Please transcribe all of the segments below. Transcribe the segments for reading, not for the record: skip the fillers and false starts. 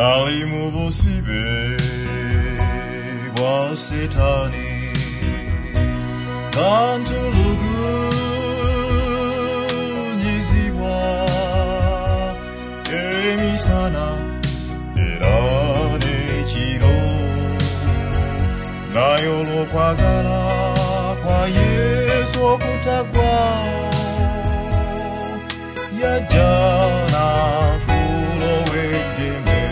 nali mu busibe bwa Setaani kantulugunyizibwa emisana era n'ekiro naye olw'okwagala kwa Yesu okutaggwaawo yajja n'afuula ow'eddembe.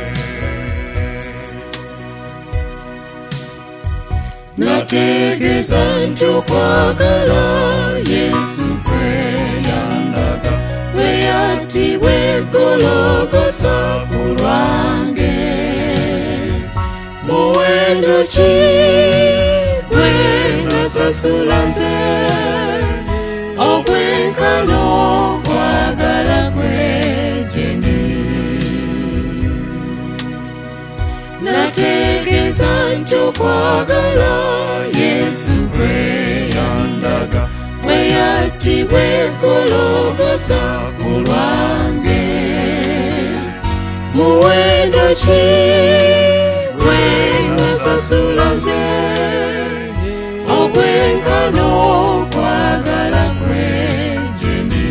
Nategeeza nti okwagala Yesu kwe yandaga bwe yattibwa e Gologota ku lwange. Muwendo ki gwe nasasula nze ogwenkana okwagala kwe gye ndi. Nategeeza nti okwagala Yesu kwe yandaga bwe yattibwa e Gologota ku lwange. Muwendo ki gwe nasasula nze ogwenkana okwagala kwe gye ndi.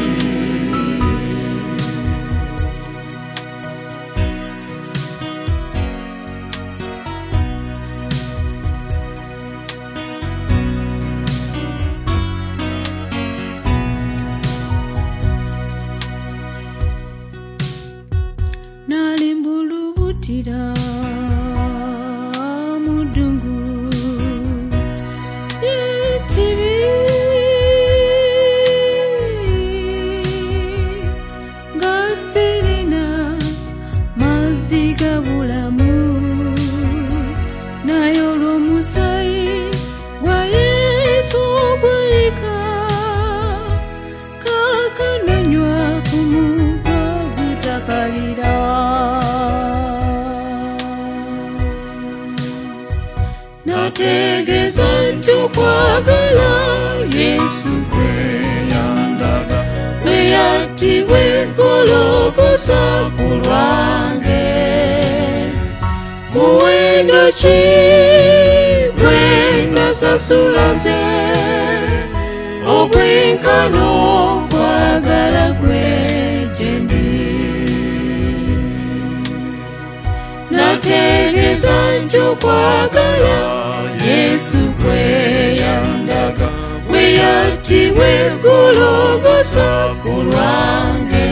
Nalimbulubutira mu ddungu ly'ekibi nga sirina mazzi ga bulamu, naye olw'omusaayi gwa Yesu ogw'eka kaakano nywa ku mugga gutakalira. Nategeeza nti okwagala Yesu kwe yandaga bwe yattibwa e Gologota ku lwange. Muwendo ki gwe nasasula nze ogwenkana okwagala kwe gye ndi. Nategeeza nti okwagala Yesu kwe yandaga bwe yattibwa e Gologota ku lwange.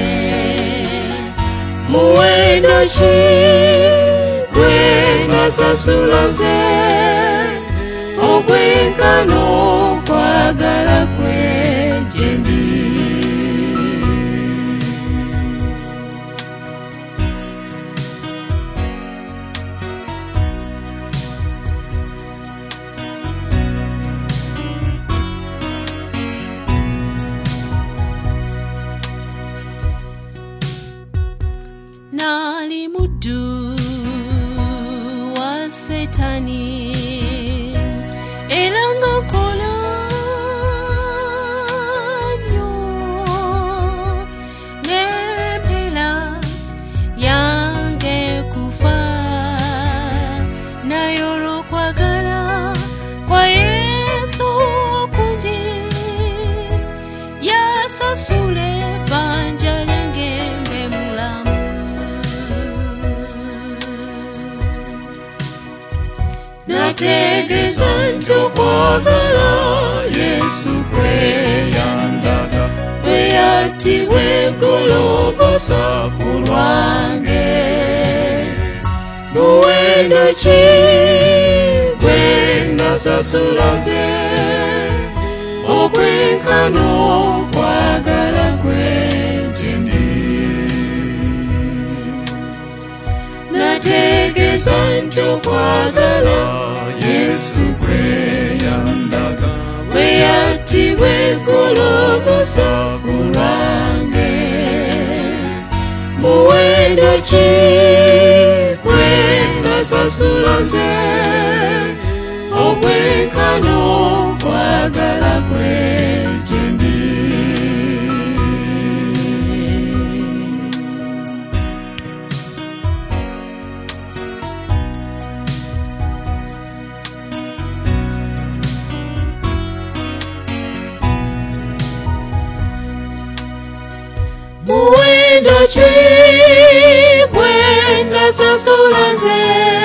Muwendo ki gwe nasasula nze ogwenkana okwagala kwe gye ndi. Nali muddu wa Setaani era nga nkola nnyo n'empera yange kufa, naye olw'okwagala kwa Yesu okungi yasasula ebbanja lyange mbe mulamu. Nategeeza nti okwagala Yesu kwe yandaga bwe yattibwa e Gologota ku lwange. Muwendo ki gwe nasasula nze ogwenkana okwagala kwe gye ndi. Nategeeza nti okwagala Yesu kwe yandaga bwe yattibwa e Gologota ku lwange. Muwendo ki gwe nasasula nze ogwenkana okwagala kwe gye ndi. ki kwenda sasula nze